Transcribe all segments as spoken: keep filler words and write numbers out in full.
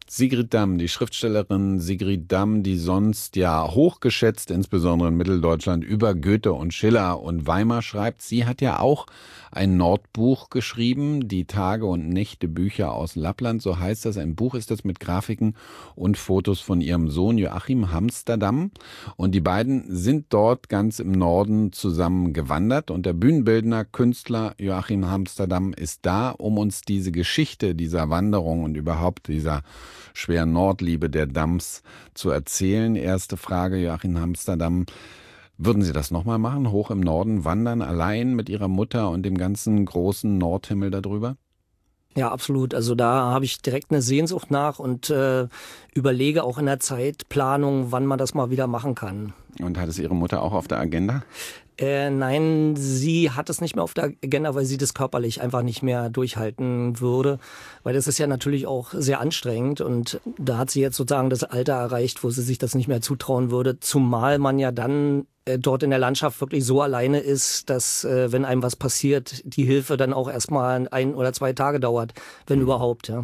Sigrid Damm, die Schriftstellerin Sigrid Damm, die sonst ja hochgeschätzt, insbesondere in Mitteldeutschland, über Goethe und Schiller und Weimar schreibt. Sie hat ja auch ein Nordbuch geschrieben, die Tage und Nächte Bücher aus Lappland, so heißt das. Ein Buch ist das mit Grafiken und Fotos von ihrem Sohn Joachim Hamsterdamm. Und die beiden sind dort ganz im Norden zusammen gewandert. Und der Bühnenbildner, Künstler Joachim Hamsterdamm ist da, um uns diese Geschichte dieser Wanderung und überhaupt dieser schweren Nordliebe der Damms zu erzählen. Erste Frage, Joachim Hamsterdamm. Würden Sie das nochmal machen? Hoch im Norden wandern, allein mit Ihrer Mutter und dem ganzen großen Nordhimmel darüber? Ja, absolut. Also da habe ich direkt eine Sehnsucht nach und äh, überlege auch in der Zeitplanung, wann man das mal wieder machen kann. Und hat es Ihre Mutter auch auf der Agenda? Äh, nein, sie hat es nicht mehr auf der Agenda, weil sie das körperlich einfach nicht mehr durchhalten würde. Weil das ist ja natürlich auch sehr anstrengend und da hat sie jetzt sozusagen das Alter erreicht, wo sie sich das nicht mehr zutrauen würde. Zumal man ja dann äh, dort in der Landschaft wirklich so alleine ist, dass äh, wenn einem was passiert, die Hilfe dann auch erstmal ein oder zwei Tage dauert, wenn mhm. überhaupt, ja.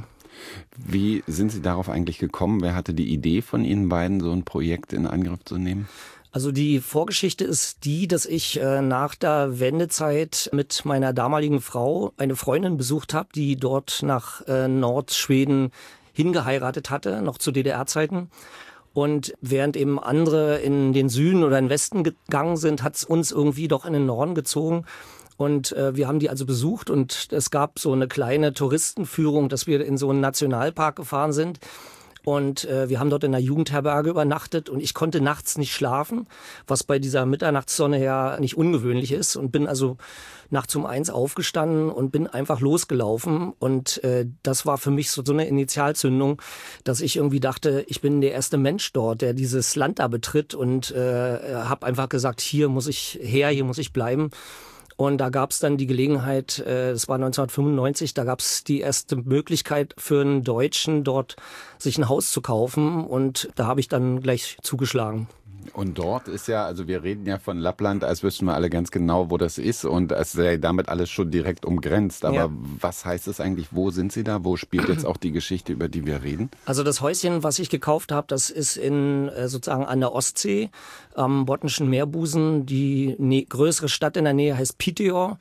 Wie sind Sie darauf eigentlich gekommen? Wer hatte die Idee von Ihnen beiden, so ein Projekt in Angriff zu nehmen? Also die Vorgeschichte ist die, dass ich äh, nach der Wendezeit mit meiner damaligen Frau eine Freundin besucht habe, die dort nach äh, Nordschweden hingeheiratet hatte, noch zu D D R-Zeiten. Und während eben andere in den Süden oder in den Westen gegangen sind, hat es uns irgendwie doch in den Norden gezogen. Und äh, wir haben die also besucht und es gab so eine kleine Touristenführung, dass wir in so einen Nationalpark gefahren sind. Und äh, wir haben dort in einer Jugendherberge übernachtet und ich konnte nachts nicht schlafen, was bei dieser Mitternachtssonne ja nicht ungewöhnlich ist. Und bin also nachts um eins aufgestanden und bin einfach losgelaufen. Und äh, das war für mich so, so eine Initialzündung, dass ich irgendwie dachte, ich bin der erste Mensch dort, der dieses Land da betritt. Und äh, habe einfach gesagt, hier muss ich her, hier muss ich bleiben. Und da gab es dann die Gelegenheit, äh, das war neunzehnhundertfünfundneunzig, da gab es die erste Möglichkeit für einen Deutschen dort sich ein Haus zu kaufen und da habe ich dann gleich zugeschlagen. Und dort ist ja, also wir reden ja von Lappland, als wüssten wir alle ganz genau, wo das ist und es ist ja damit alles schon direkt umgrenzt. Aber ja. Was heißt es eigentlich, wo sind Sie da? Wo spielt jetzt auch die Geschichte, über die wir reden? Also das Häuschen, was ich gekauft habe, das ist in sozusagen an der Ostsee, am Botnischen Meerbusen. Die ne- größere Stadt in der Nähe heißt Piteå.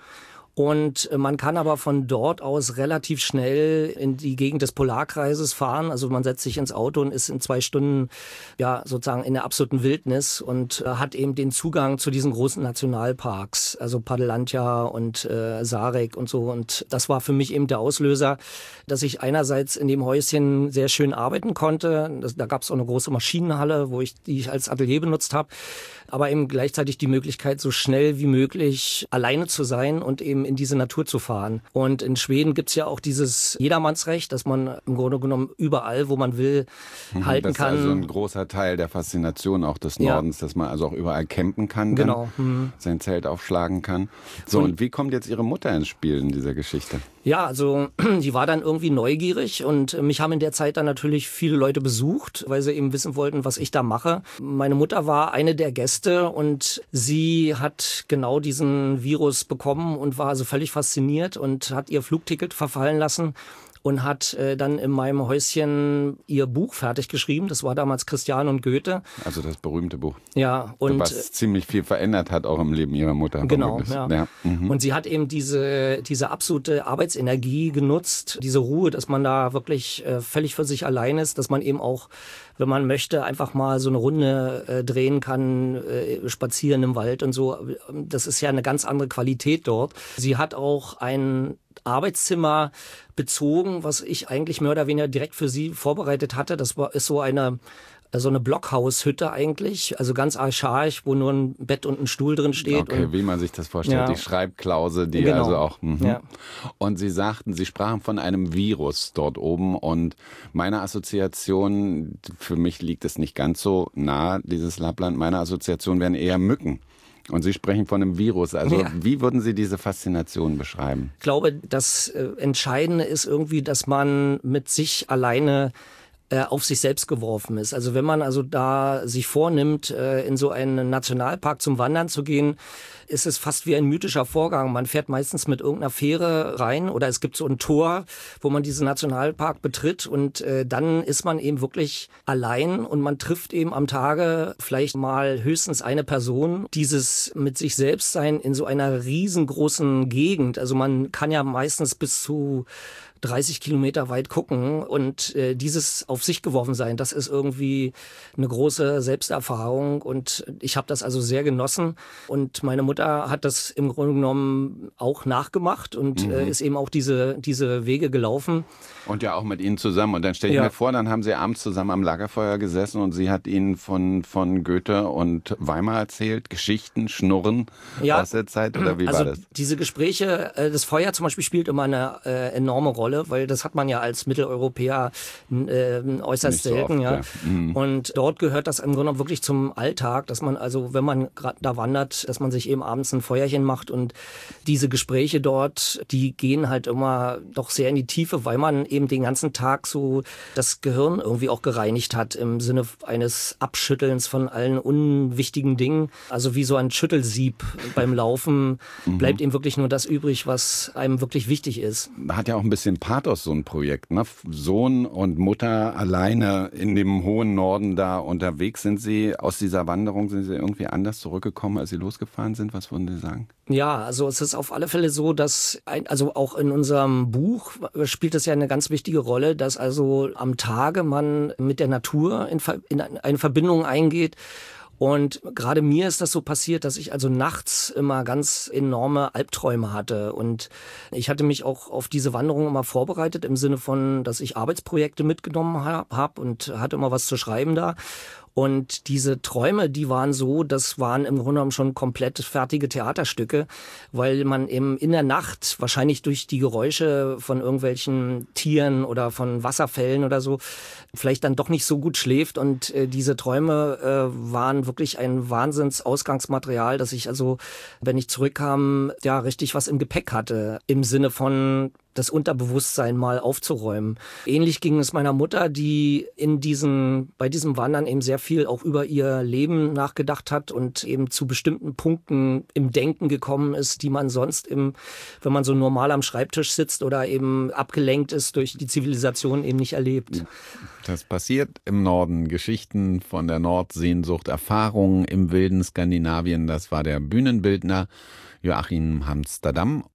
Und man kann aber von dort aus relativ schnell in die Gegend des Polarkreises fahren. Also man setzt sich ins Auto und ist in zwei Stunden ja sozusagen in der absoluten Wildnis und äh, hat eben den Zugang zu diesen großen Nationalparks, also Paddelantja und äh, Sarek und so. Und das war für mich eben der Auslöser, dass ich einerseits in dem Häuschen sehr schön arbeiten konnte. Das, da gab es auch eine große Maschinenhalle, wo ich die ich als Atelier benutzt habe. Aber eben gleichzeitig die Möglichkeit, so schnell wie möglich alleine zu sein und eben in diese Natur zu fahren. Und in Schweden gibt's ja auch dieses Jedermannsrecht, dass man im Grunde genommen überall, wo man will, mhm, halten kann. Das ist also ein großer Teil der Faszination auch des Nordens, ja. Dass man also auch überall campen kann, dann genau. mhm. sein Zelt aufschlagen kann. So, und, und wie kommt jetzt Ihre Mutter ins Spiel in dieser Geschichte? Ja, also die war dann irgendwie neugierig und mich haben in der Zeit dann natürlich viele Leute besucht, weil sie eben wissen wollten, was ich da mache. Meine Mutter war eine der Gäste und sie hat genau diesen Virus bekommen und war also völlig fasziniert und hat ihr Flugticket verfallen lassen und hat äh, dann in meinem Häuschen ihr Buch fertig geschrieben. Das war damals Christian und Goethe. Also das berühmte Buch. Ja. Und was ziemlich viel verändert hat auch im Leben ihrer Mutter. Genau, ja. ja. Mhm. Und sie hat eben diese, diese absolute Arbeitsenergie genutzt, diese Ruhe, dass man da wirklich äh, völlig für sich allein ist, dass man eben auch, wenn man möchte, einfach mal so eine Runde äh, drehen kann, äh, spazieren im Wald und so. Das ist ja eine ganz andere Qualität dort. Sie hat auch ein Arbeitszimmer bezogen, was ich eigentlich mehr oder weniger direkt für sie vorbereitet hatte. Das war, ist so eine so eine Blockhaushütte eigentlich, also ganz archaisch, wo nur ein Bett und ein Stuhl drin steht. Okay, und, wie man sich das vorstellt, ja. Die Schreibklause, die genau. also auch... Mhm. Ja. Und Sie sagten, Sie sprachen von einem Virus dort oben und meine Assoziation, für mich liegt es nicht ganz so nah, dieses Lappland, meine Assoziation wären eher Mücken. Und Sie sprechen von einem Virus. Also ja. Wie würden Sie diese Faszination beschreiben? Ich glaube, das äh, Entscheidende ist irgendwie, dass man mit sich alleine äh, auf sich selbst geworfen ist. Also wenn man also da sich vornimmt, äh, in so einen Nationalpark zum Wandern zu gehen, ist es fast wie ein mythischer Vorgang. Man fährt meistens mit irgendeiner Fähre rein oder es gibt so ein Tor, wo man diesen Nationalpark betritt und äh, dann ist man eben wirklich allein und man trifft eben am Tage vielleicht mal höchstens eine Person. Dieses mit sich selbst sein in so einer riesengroßen Gegend. Also man kann ja meistens bis zu dreißig Kilometer weit gucken und äh, dieses auf sich geworfen sein, das ist irgendwie eine große Selbsterfahrung und ich habe das also sehr genossen und meine Mutter hat das im Grunde genommen auch nachgemacht und mhm. äh, ist eben auch diese, diese Wege gelaufen. Und ja auch mit Ihnen zusammen. Und dann stelle ich ja. mir vor, dann haben Sie abends zusammen am Lagerfeuer gesessen und sie hat Ihnen von, von Goethe und Weimar erzählt, Geschichten, Schnurren ja. aus der Zeit oder wie also war das? Diese Gespräche, äh, das Feuer zum Beispiel spielt immer eine äh, enorme Rolle, weil das hat man ja als Mitteleuropäer äh, äußerst so selten. oft, ja. ja. Mhm. Und dort gehört das im Grunde genommen wirklich zum Alltag, dass man also, wenn man gerade da wandert, dass man sich eben abends ein Feuerchen macht und diese Gespräche dort, die gehen halt immer doch sehr in die Tiefe, weil man eben den ganzen Tag so das Gehirn irgendwie auch gereinigt hat im Sinne eines Abschüttelns von allen unwichtigen Dingen. Also wie so ein Schüttelsieb beim Laufen mhm. bleibt eben wirklich nur das übrig, was einem wirklich wichtig ist. Hat ja auch ein bisschen Pathos, so ein Projekt, ne? Sohn und Mutter alleine in dem hohen Norden da unterwegs. Sind Sie aus dieser Wanderung, sind Sie irgendwie anders zurückgekommen, als Sie losgefahren sind? Was würden Sie sagen? Ja, also es ist auf alle Fälle so, dass, ein, also auch in unserem Buch spielt es ja eine ganz wichtige Rolle, dass also am Tage man mit der Natur in, in eine Verbindung eingeht. Und gerade mir ist das so passiert, dass ich also nachts immer ganz enorme Albträume hatte. Und ich hatte mich auch auf diese Wanderung immer vorbereitet im Sinne von, dass ich Arbeitsprojekte mitgenommen habe und hatte immer was zu schreiben da. Und diese Träume, die waren so, das waren im Grunde genommen schon komplett fertige Theaterstücke, weil man eben in der Nacht, wahrscheinlich durch die Geräusche von irgendwelchen Tieren oder von Wasserfällen oder so, vielleicht dann doch nicht so gut schläft. Und äh, diese Träume äh, waren wirklich ein Wahnsinnsausgangsmaterial, dass ich also, wenn ich zurückkam, ja richtig was im Gepäck hatte, im Sinne von das Unterbewusstsein mal aufzuräumen. Ähnlich ging es meiner Mutter, die in diesen, bei diesem Wandern eben sehr viel auch über ihr Leben nachgedacht hat und eben zu bestimmten Punkten im Denken gekommen ist, die man sonst im, wenn man so normal am Schreibtisch sitzt oder eben abgelenkt ist durch die Zivilisation, eben nicht erlebt. Das passiert im Norden. Geschichten von der Nordsehnsucht, Erfahrungen im wilden Skandinavien. Das war der Bühnenbildner Joachim Amsterdam.